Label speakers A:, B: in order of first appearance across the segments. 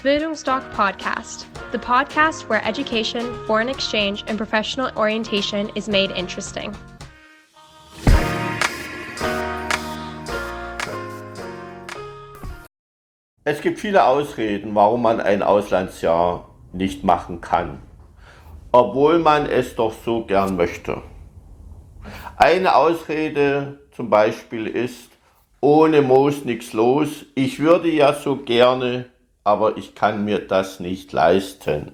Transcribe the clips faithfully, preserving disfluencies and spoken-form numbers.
A: Bildungsdoc Podcast, the podcast where education, foreign exchange, and professional orientation is made interesting.
B: Es gibt viele Ausreden, warum man ein Auslandsjahr nicht machen kann, obwohl man es doch so gern möchte. Eine Ausrede zum Beispiel ist, ohne Moos nichts los, ich würde ja so gerne, aber ich kann mir das nicht leisten.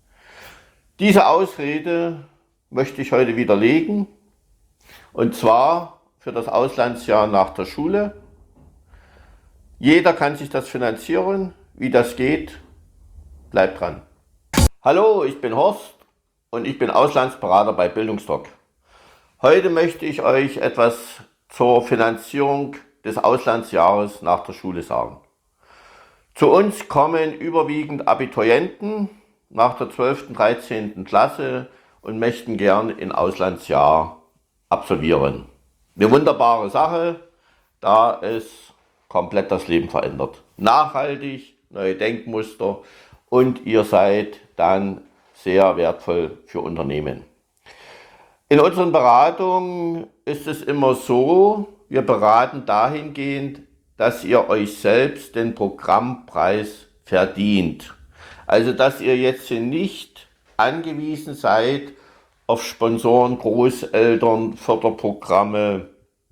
B: Diese Ausrede möchte ich heute widerlegen, und zwar für das Auslandsjahr nach der Schule. Jeder kann sich das finanzieren. Wie das geht, bleibt dran. Hallo, ich bin Horst und ich bin Auslandsberater bei Bildungsdoc. Heute möchte ich euch etwas zur Finanzierung des Auslandsjahres nach der Schule sagen. Zu uns kommen überwiegend Abiturienten nach der zwölften, dreizehnten Klasse und möchten gern ein Auslandsjahr absolvieren. Eine wunderbare Sache, da es komplett das Leben verändert. Nachhaltig, neue Denkmuster, und ihr seid dann sehr wertvoll für Unternehmen. In unseren Beratungen ist es immer so, wir beraten dahingehend, dass ihr euch selbst den Programmpreis verdient. Also dass ihr jetzt hier nicht angewiesen seid auf Sponsoren, Großeltern, Förderprogramme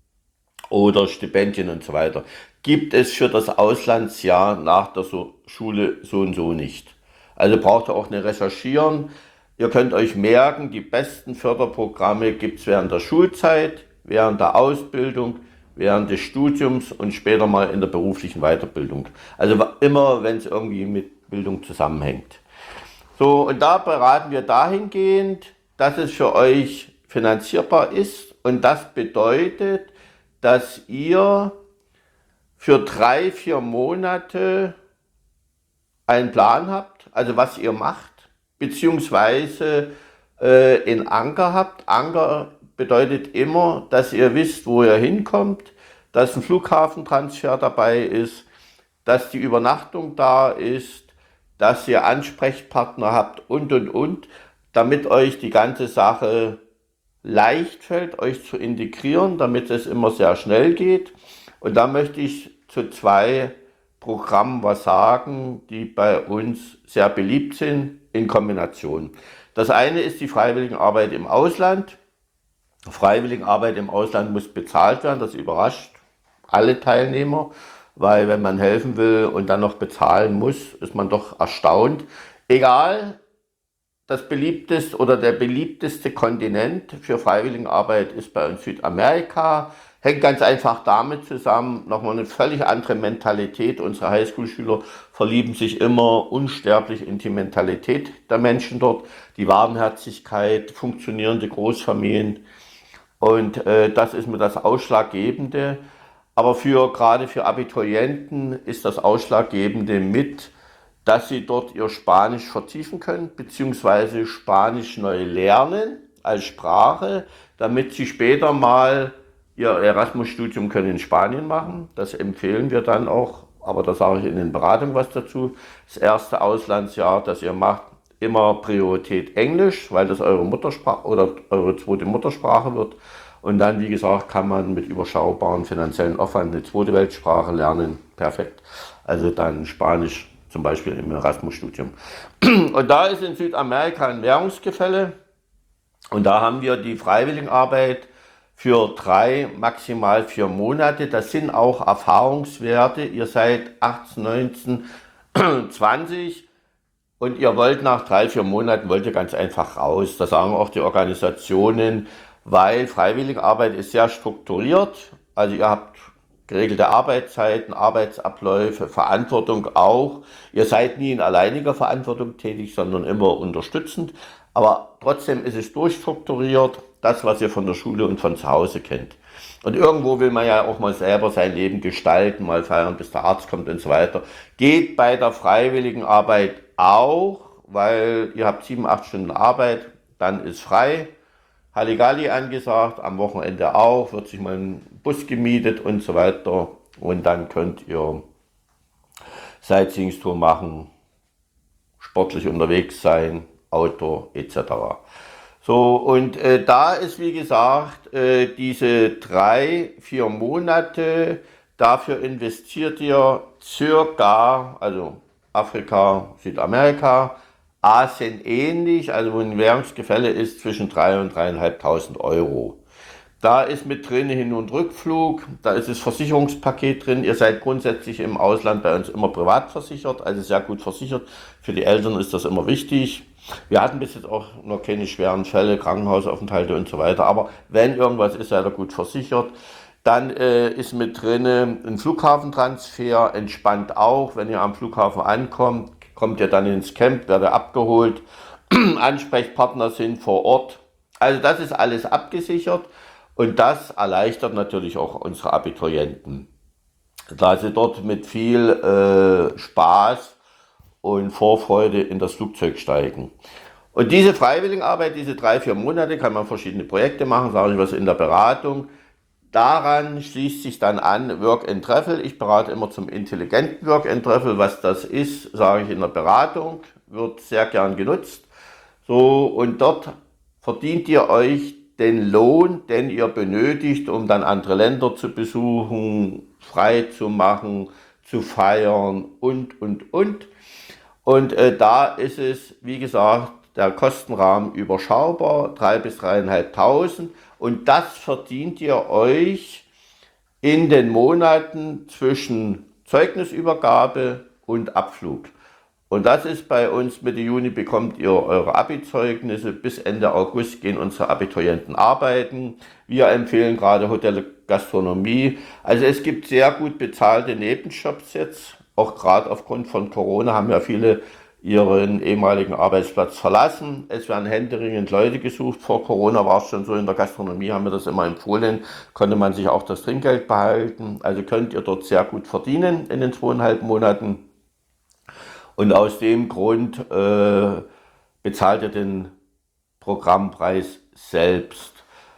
B: oder Stipendien und so weiter. Gibt es für das Auslandsjahr nach der Schule so und so nicht. Also braucht ihr auch nicht recherchieren. Ihr könnt euch merken, die besten Förderprogramme gibt es während der Schulzeit, während der Ausbildung, während des Studiums und später mal in der beruflichen Weiterbildung. Also immer, wenn es irgendwie mit Bildung zusammenhängt. So, und da beraten wir dahingehend, dass es für euch finanzierbar ist, und das bedeutet, dass ihr für drei, vier Monate einen Plan habt, also was ihr macht, beziehungsweise äh, in Anker habt. Anker bedeutet immer, dass ihr wisst, wo ihr hinkommt, dass ein Flughafentransfer dabei ist, dass die Übernachtung da ist, dass ihr Ansprechpartner habt und, und, und, damit euch die ganze Sache leicht fällt, euch zu integrieren, damit es immer sehr schnell geht. Und da möchte ich zu zwei Programmen was sagen, die bei uns sehr beliebt sind in Kombination. Das eine ist die Freiwilligenarbeit im Ausland. Freiwilligenarbeit im Ausland muss bezahlt werden, das überrascht alle Teilnehmer, weil wenn man helfen will und dann noch bezahlen muss, ist man doch erstaunt. Egal, das beliebteste oder der beliebteste Kontinent für Freiwilligenarbeit ist bei uns Südamerika. Hängt ganz einfach damit zusammen, nochmal eine völlig andere Mentalität. Unsere Highschool-Schüler verlieben sich immer unsterblich in die Mentalität der Menschen dort, die Warmherzigkeit, funktionierende Großfamilien, und äh, das ist mir das Ausschlaggebende. Aber für gerade für Abiturienten ist das Ausschlaggebende mit, dass sie dort ihr Spanisch vertiefen können, beziehungsweise Spanisch neu lernen als Sprache, damit sie später mal ihr Erasmus-Studium können in Spanien machen. Das empfehlen wir dann auch, aber da sage ich in den Beratungen was dazu. Das erste Auslandsjahr, das ihr macht, immer Priorität Englisch, weil das eure Muttersprache oder eure zweite Muttersprache wird. Und dann, wie gesagt, kann man mit überschaubaren finanziellen Aufwand eine zweite Weltsprache lernen. Perfekt. Also dann Spanisch zum Beispiel im Erasmus-Studium. Und da ist in Südamerika ein Währungsgefälle. Und da haben wir die Freiwilligenarbeit für drei, maximal vier Monate. Das sind auch Erfahrungswerte. Ihr seid achtzehn, neunzehn, zwanzig und ihr wollt nach drei, vier Monaten, wollt ihr ganz einfach raus. Das sagen auch die Organisationen, weil Freiwilligenarbeit ist sehr strukturiert. Also ihr habt geregelte Arbeitszeiten, Arbeitsabläufe, Verantwortung auch. Ihr seid nie in alleiniger Verantwortung tätig, sondern immer unterstützend. Aber trotzdem ist es durchstrukturiert, das, was ihr von der Schule und von zu Hause kennt. Und irgendwo will man ja auch mal selber sein Leben gestalten, mal feiern, bis der Arzt kommt und so weiter. Geht bei der Freiwilligenarbeit auch, weil ihr habt sieben, acht Stunden Arbeit, dann ist frei. Halligalli angesagt, am Wochenende auch, wird sich mal ein Bus gemietet und so weiter. Und dann könnt ihr Sightseeingstour machen, sportlich unterwegs sein, Outdoor et cetera. So, und äh, da ist, wie gesagt, äh, diese drei, vier Monate, dafür investiert ihr circa, also Afrika, Südamerika, Asien ähnlich, also wo ein Währungsgefälle ist zwischen drei und dreieinhalbtausend Euro. Da ist mit drin Hin- und Rückflug, da ist das Versicherungspaket drin. Ihr seid grundsätzlich im Ausland bei uns immer privat versichert, also sehr gut versichert. Für die Eltern ist das immer wichtig. Wir hatten bis jetzt auch noch keine schweren Fälle, Krankenhausaufenthalte und so weiter. Aber wenn irgendwas ist, seid ihr gut versichert. Dann äh, ist mit drin ein Flughafentransfer, entspannt auch. Wenn ihr am Flughafen ankommt, kommt ihr dann ins Camp, werdet abgeholt. Ansprechpartner sind vor Ort. Also das ist alles abgesichert. Und das erleichtert natürlich auch unsere Abiturienten, da sie dort mit viel äh, Spaß und Vorfreude in das Flugzeug steigen. Und diese Freiwilligenarbeit, diese drei, vier Monate, kann man verschiedene Projekte machen, sage ich was in der Beratung. Daran schließt sich dann an Work and Travel. Ich berate immer zum intelligenten Work and Travel. Was das ist, sage ich in der Beratung, wird sehr gern genutzt. So, und dort verdient ihr euch den Lohn, den ihr benötigt, um dann andere Länder zu besuchen, frei zu machen, zu feiern und, und, und. Und äh, da ist es, wie gesagt, der Kostenrahmen überschaubar, drei bis dreieinhalbtausend. Und das verdient ihr euch in den Monaten zwischen Zeugnisübergabe und Abflug. Und das ist bei uns, Mitte Juni bekommt ihr eure Abi-Zeugnisse, bis Ende August gehen unsere Abiturienten arbeiten. Wir empfehlen gerade Hotel Gastronomie. Also es gibt sehr gut bezahlte Nebenjobs jetzt, auch gerade aufgrund von Corona haben ja viele ihren ehemaligen Arbeitsplatz verlassen. Es werden händeringend Leute gesucht. Vor Corona war es schon so, in der Gastronomie haben wir das immer empfohlen, konnte man sich auch das Trinkgeld behalten. Also könnt ihr dort sehr gut verdienen in den zweieinhalb Monaten. Und aus dem Grund äh, bezahlt ihr den Programmpreis selbst.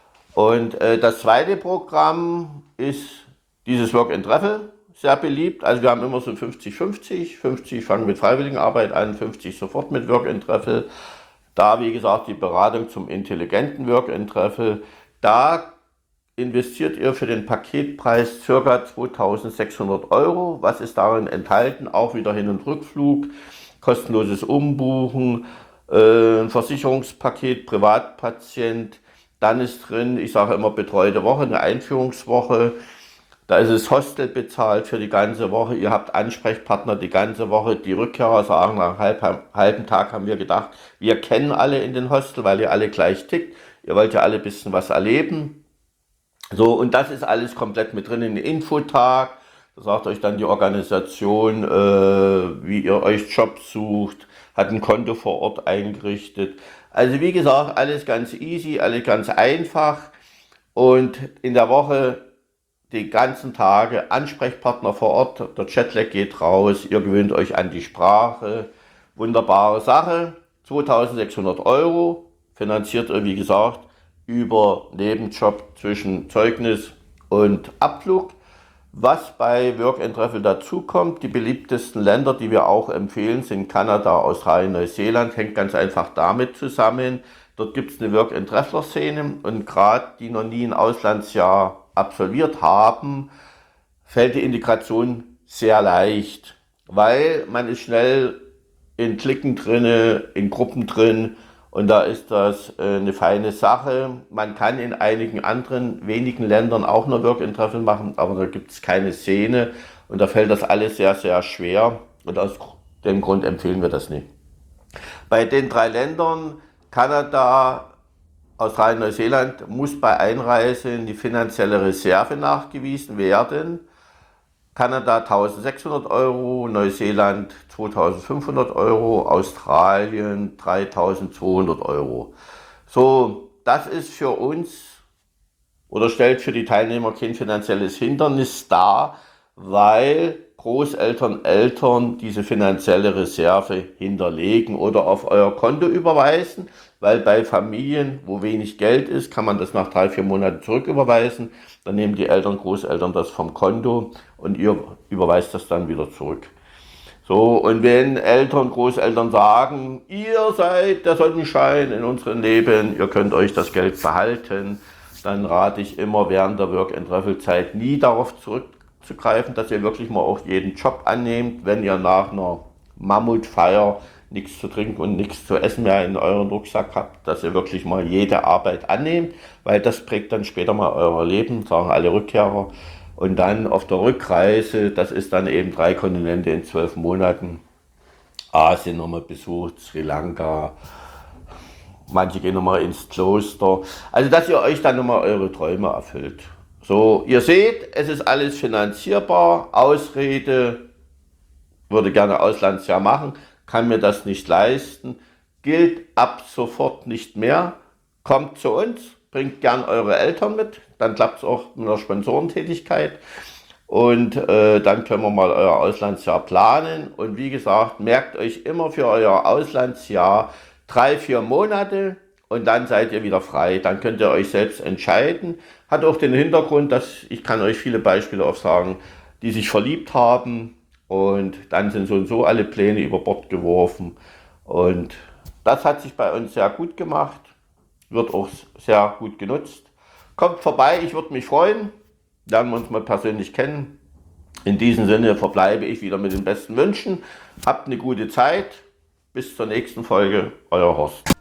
B: Und äh, das zweite Programm ist dieses Work and Travel, sehr beliebt. Also wir haben immer so fünfzig fünfzig. fünfzig fangen mit Freiwilligenarbeit an, fünfzig sofort mit Work and Travel. Da, wie gesagt, die Beratung zum intelligenten Work and Travel. Da investiert ihr für den Paketpreis ca. zweitausendsechshundert Euro. Was ist darin enthalten? Auch wieder Hin- und Rückflug, kostenloses Umbuchen, äh, ein Versicherungspaket, Privatpatient. Dann ist drin, ich sage immer betreute Woche, eine Einführungswoche. Da ist es Hostel bezahlt für die ganze Woche. Ihr habt Ansprechpartner die ganze Woche. Die Rückkehrer sagen, nach einem halb, halben Tag haben wir gedacht, wir kennen alle in den Hostel, weil ihr alle gleich tickt. Ihr wollt ja alle ein bisschen was erleben. So, und das ist alles komplett mit drin in den Infotag. Da sagt euch dann die Organisation, äh, wie ihr euch Jobs sucht, hat ein Konto vor Ort eingerichtet. Also wie gesagt, alles ganz easy, alles ganz einfach. Und in der Woche die ganzen Tage Ansprechpartner vor Ort, der Chatlag geht raus, ihr gewöhnt euch an die Sprache. Wunderbare Sache, zweitausendsechshundert Euro, finanziert ihr wie gesagt über Nebenjob zwischen Zeugnis und Abflug. Was bei Work and Travel dazu kommt, die beliebtesten Länder, die wir auch empfehlen, sind Kanada, Australien, Neuseeland, hängt ganz einfach damit zusammen. Dort gibt es eine Work and Traveler Szene und gerade die noch nie ein Auslandsjahr absolviert haben, fällt die Integration sehr leicht, weil man ist schnell in Cliquen drin, in Gruppen drin. Und da ist das äh, eine feine Sache. Man kann in einigen anderen wenigen Ländern auch noch Work and Travel machen, aber da gibt es keine Szene und da fällt das alles sehr, sehr schwer. Und aus dem Grund empfehlen wir das nicht. Bei den drei Ländern, Kanada, Australien, Neuseeland, muss bei Einreise die finanzielle Reserve nachgewiesen werden. Kanada eintausendsechshundert Euro, Neuseeland zweitausendfünfhundert Euro, Australien dreitausendzweihundert Euro. So, das ist für uns oder stellt für die Teilnehmer kein finanzielles Hindernis dar, weil Großeltern, Eltern diese finanzielle Reserve hinterlegen oder auf euer Konto überweisen, weil bei Familien, wo wenig Geld ist, kann man das nach drei, vier Monaten zurücküberweisen. Dann nehmen die Eltern, Großeltern das vom Konto und ihr überweist das dann wieder zurück. So, und wenn Eltern, Großeltern sagen, ihr seid der Sonnenschein in unserem Leben, ihr könnt euch das Geld behalten, dann rate ich immer während der Work-and-Travel-Zeit nie darauf zurückzugreifen, dass ihr wirklich mal auch jeden Job annehmt, wenn ihr nach einer Mammutfeier nichts zu trinken und nichts zu essen mehr in euren Rucksack habt, dass ihr wirklich mal jede Arbeit annehmt, weil das prägt dann später mal euer Leben, sagen alle Rückkehrer. Und dann auf der Rückreise, das ist dann eben drei Kontinente in zwölf Monaten, Asien nochmal besucht, Sri Lanka, manche gehen nochmal ins Kloster. Also, dass ihr euch dann nochmal eure Träume erfüllt. So, ihr seht, es ist alles finanzierbar. Ausrede, würde gerne Auslandsjahr machen, kann mir das nicht leisten, gilt ab sofort nicht mehr. Kommt zu uns, bringt gern eure Eltern mit, dann klappt es auch mit der Sponsorentätigkeit. Und äh, dann können wir mal euer Auslandsjahr planen. Und wie gesagt, merkt euch immer für euer Auslandsjahr drei, vier Monate und dann seid ihr wieder frei. Dann könnt ihr euch selbst entscheiden. Hat auch den Hintergrund, dass ich kann euch viele Beispiele aufsagen, die sich verliebt haben und dann sind so und so alle Pläne über Bord geworfen. Und das hat sich bei uns sehr gut gemacht, wird auch sehr gut genutzt. Kommt vorbei, ich würde mich freuen. Lernen wir uns mal persönlich kennen. In diesem Sinne verbleibe ich wieder mit den besten Wünschen. Habt eine gute Zeit. Bis zur nächsten Folge. Euer Horst.